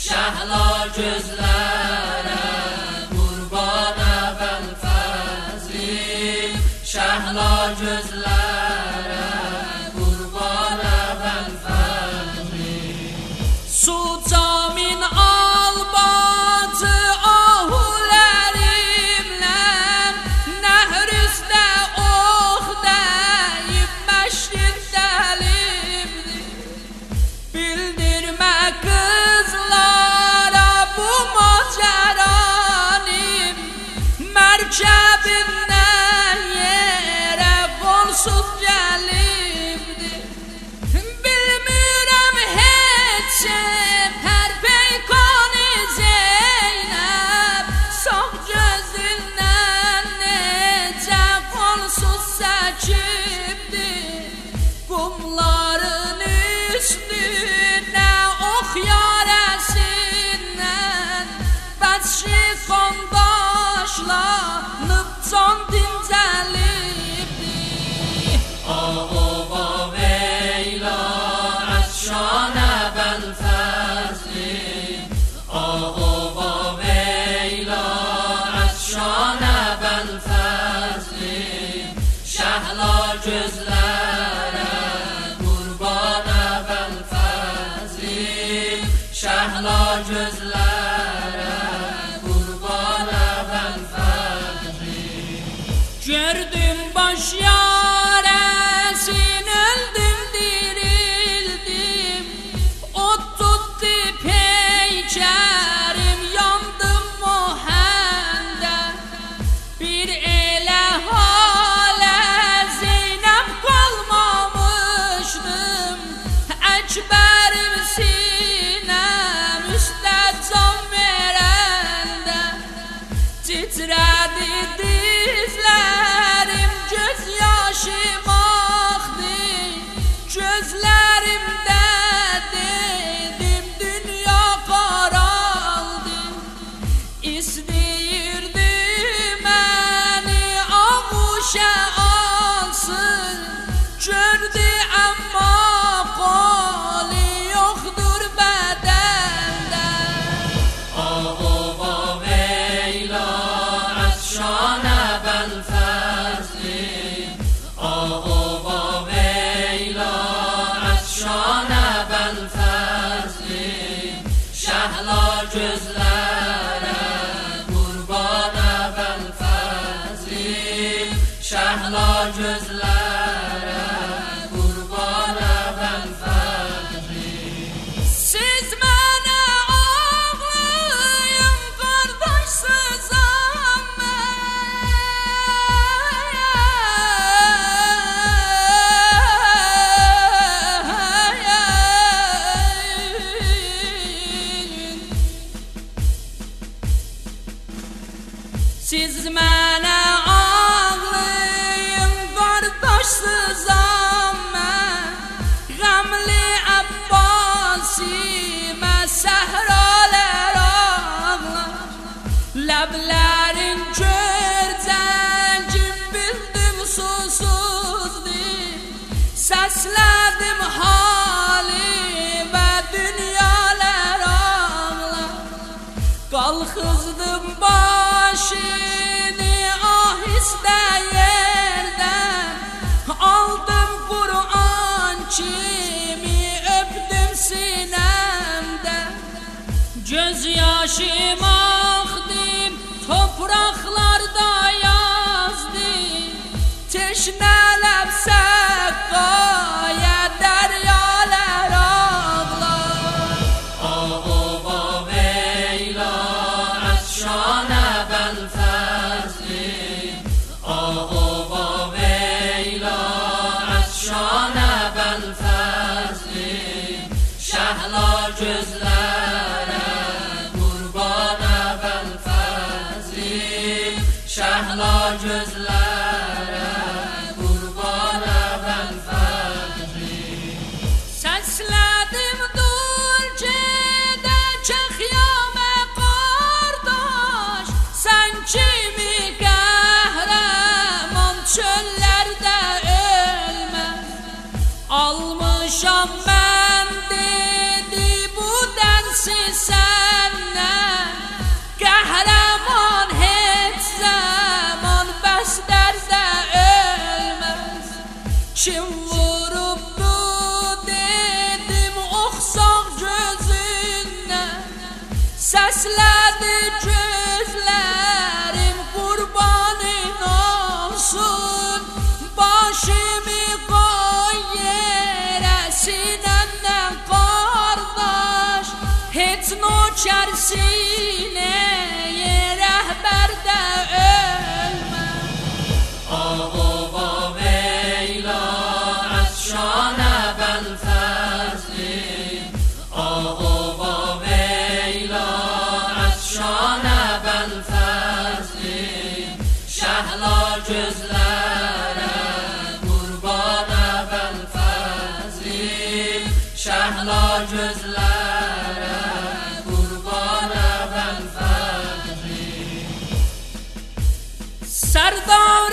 Şəhla gözlərə qurban əvvəl fəzlim, şəhla gözlərə qurban əvvəl fəzlim. Su camin albatı ahulərimlə, nəhr üstə ox dəyib məşrin dəlimdir. Bildirmə qızlara bu macəranim, mərkəbimdən yerə qonsuz gəlimdir. Bilmirəm heç hər peykani Zeynəb, sağ gözündən necə qonsuz səkibdir. Qumların üstünə ox yarəsindən bədşi qondaşlanıb can dincəlibdir. Ağova veyla əşşan əvvəl fəzlim, ağova veyla əşşan əvvəl fəzlim, şəhla gözlərə qurban əvvəl fəzlim, şəhla gözlərə qurban əvvəl fəzlim. Gördüm baş yarəsin, öldüm dirildim, od tutdu peykərim, yandım mühəndər. Bir elə halə Zeynəb qalmamışdım, Əkbərim sinəm üstə can verəndə. Titrədi dizlərim, göz yaşım axdı, gözlərimdə dedim dünya qaraldı. İstəyirdi məni ağuşa alsın, gördü amma qoli yoxdur bədəndə. Ağova veyla əşşan əvvəl fəzlim, ağova veyla əşşan əvvəl fəzlim, şəhla gözlərə qurban əvvəl fəzlim, şəhla gözlərə qurban əvvəl fəzlim. Siz mənə ağlayın, qardaşsız siz mənə ağlayın, qardaşsızam mən, qəmli Abbasimə səhralər ağlar. Ləblərin görcəngim bildim susuzdur, səslədim hali və dünyalar ağlar. Qalxızdım başını ahistə yerdən, aldım Qur'an kimi öpdüm sinəmdən. Göz yaşım axdım, topraqlarda yazdı, teşnələb səqqaya dəryalar ağlar. Ağova veyla əşşan əvvəl fəzlim, ağova veyla əşşan əvvəl fəzlim, şəhla gözlərə qurban əvvəl fəzlim, şəhla gözlərə qurban əvvəl fəzlim. Səslədim dur gedəcək xiyamə qardaş, sən kimi qəhrəman çöllərdə ölməz. Almışam mən dedi bu dənsiz sən. Səslədi gözlərim qurbanın olsun, başımı qoy yerə sinəndən qardaş, heç nökər sinəyə rəhbərdə ölmə. آقا ویلا از شان ابوالفضل، آقا ویلا از شان ابوالفضل، شهلا gözlərə qurban ابوالفضل، شهلا gözlərə qurban ابوالفضل. سردار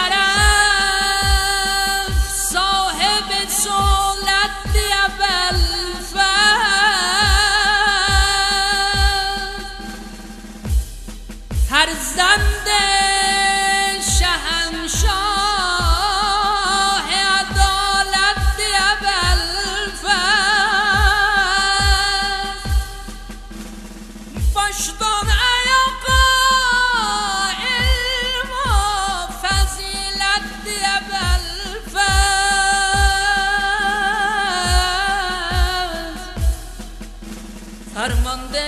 شرف صاحب سلطت ابوالفضل، فرزند شهنشاه عدالت ابوالفضل، باشدان ایاقا علم و فضیلت ابوالفضل، فرمانده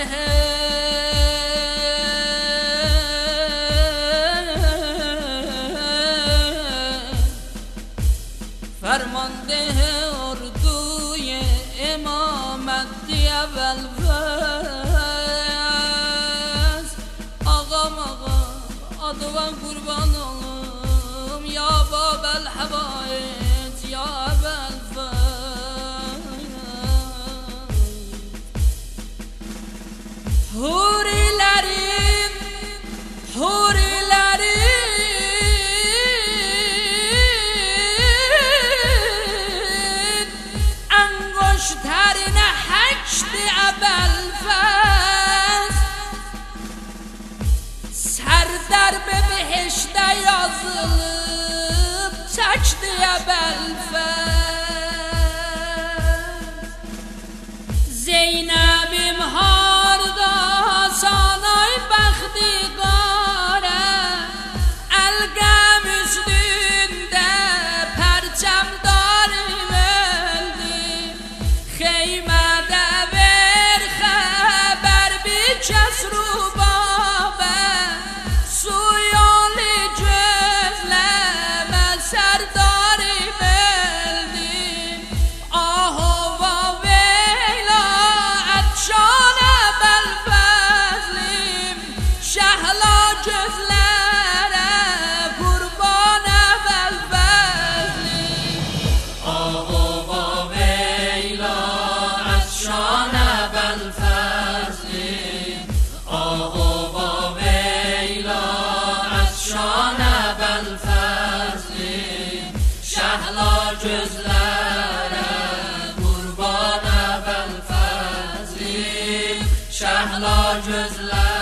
اردوی امامت ابوالفضل. آقام آقا آدوان قربان olum یا باب الحوائج یا ابوالفضل. hurilerin انگشترine haçtı ابوالفضل، serdərbe behişdə yazılıb çəkdi ابوالفضل. Zeynəbim harda sanay bəxti qara, əlqəm üstündə pərçəmdarım öldü, xeymədə ver xəbər bikəs rubabə, suyali gözləmə sərdarım öldü. Ahova veyla ətşan ابوالفضلیم، şəhla gözlərə qurban ابوالفضلیم. آقا ویلا از شان ابوالفضل، آقا ویلا از شان ابوالفضل، شهلا gözlərə qurban ابوالفضل، شهلا gözlərə